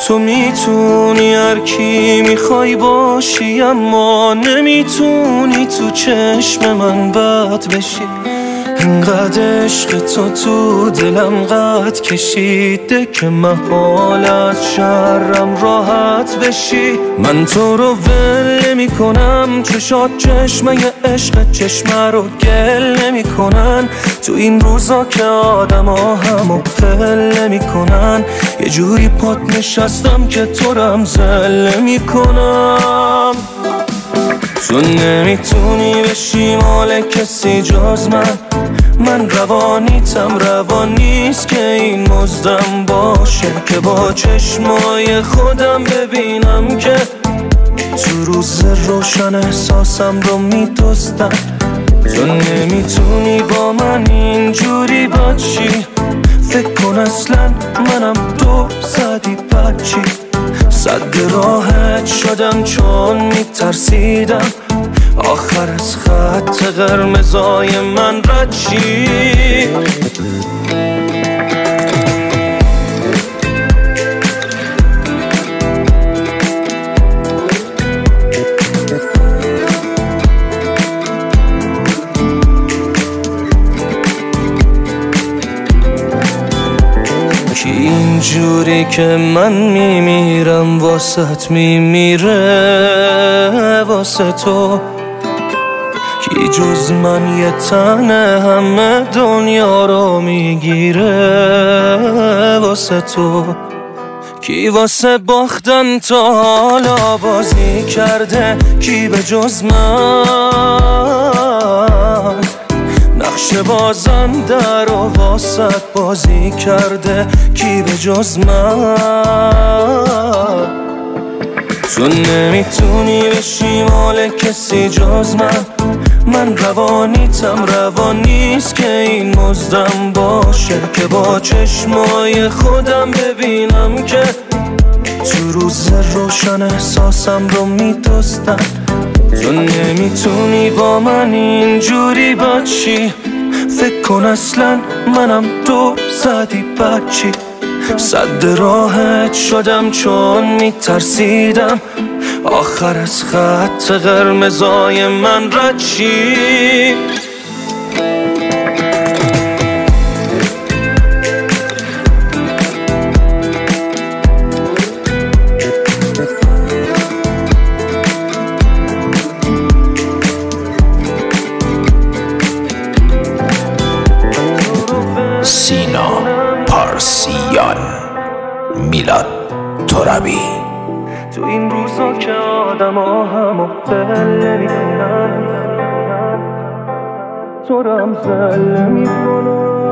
تو میتونی هر کی میخوای باشی، اما نمیتونی تو چشم من بد بشی. اینقدر عشق تو دلم قد کشیده که محال از شرم راحت بشی. من تو رو ول نمی کنم، چشات چشمه عشق، چشمه رو گل نمی کنن. تو این روزا که آدم ها همو پل نمی کنن، یه جوری پات نشستم که تو رم زل نمی کنم. تو نمیتونی بشی مال کسی جز من روانیتم روان نیست که این مزدم باشه، که با چشمای خودم ببینم که تو روز روشن احساسم رو میدزدن. تو نمیتونی با من اینجوری باشی، فکر کن اصلا منم تو زدی بچی. صد راحت شدم چون میترسیدم آخر از خط قرمزای من رد شی. کی اینجوری که من میمیرم واسط میمیره واسه تو، کی جز من یه تنه همه دنیا رو میگیره واسه تو. کی واسه باختن تا حالا بازی کرده، کی به جز من نقش بازنده رو واسط بازی کرده، کی به جز من. تو نمیتونی بشی مال کسی جز من روانیتم روان نیست که این مزدم باشه، که با چشمای خودم ببینم که تو روز روشن احساسم رو میدزدن. تو نمیتونی با من اینجوری باشی، فکر کن اصلا منم تو زدی بچی. صد راحت شدم چون میترسیدم آخر از خط قرمزای من رد شی. سینا پارسیان، میلاد ترابی. تو این روزا که آدم ها همو پل نمیکنن، تو رم زل نمیکنن.